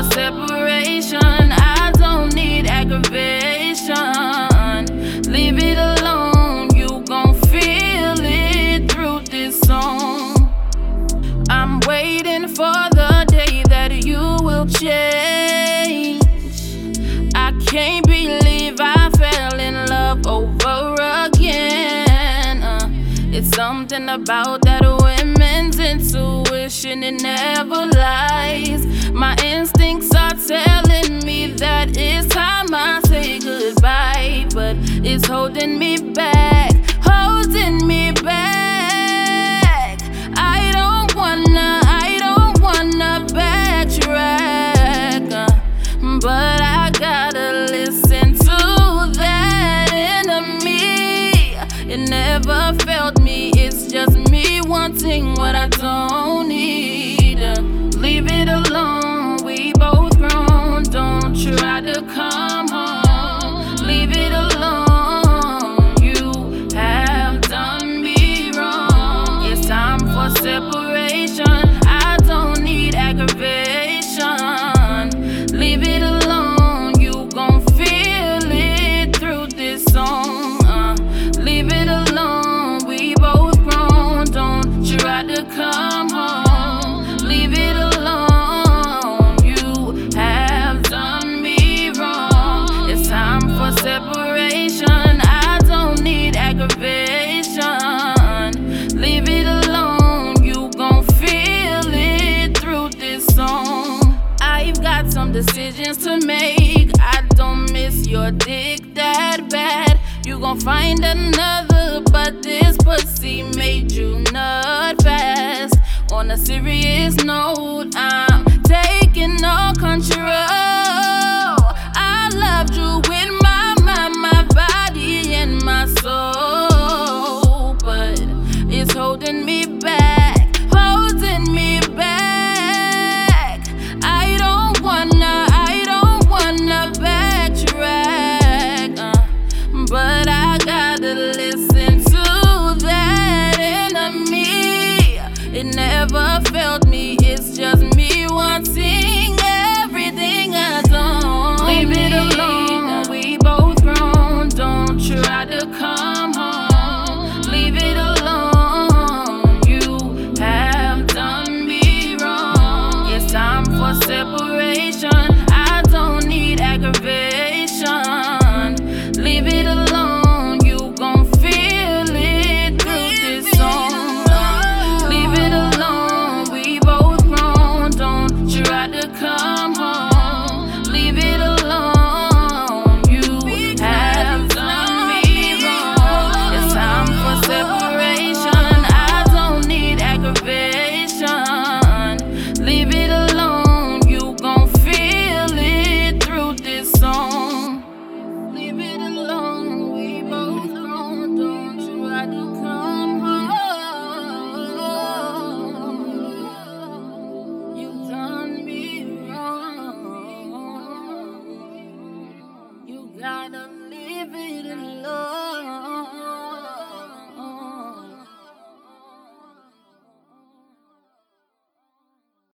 separation. I don't need aggravation. Leave it alone, you gon' feel it through this song. I'm waiting for the day that you will change. I can't believe I fell in love over again. It's something about that women's intuition, it never lies. My instincts are telling me that it's time I say goodbye, but it's holding me back, holding me back. I don't wanna backtrack, but I gotta listen to that enemy. It never felt me, it's just me wanting what I don't need. Leave it alone, we both grown, don't try to come home. Leave it alone, you have done me wrong. It's time for separation, I don't need aggravation. Leave it alone, you gon' feel it through this song. Leave it alone, we both grown, don't try to come home. Leave it alone, you have done me wrong. It's time for separation, I don't need aggravation. Leave it alone, you gon' feel it through this song. I've got some decisions to make, I don't miss your dick that bad. You gon' find another, but this pussy made you nut fast. On a serious note, I'm taking no control. I loved you with my mind, my body, and my soul, but it's holding me back, holding me back. I don't wanna backtrack, but I gotta listen to that enemy. It never felt me, it's just me wanting everything I don't. Leave it alone, we both grown, don't try to come home. Leave it alone, you have done me wrong. It's time for separation, I don't need aggravation. Leave it alone, you gon' feel it through this song. Leave it alone, we both grown, don't try to come home. Leave it alone, you have done me wrong. It's time for separation, I don't need aggravation. Leave it alone, you gon' feel it through this song. Leave it alone, we both grown, don't try to come home. You done me wrong. You gotta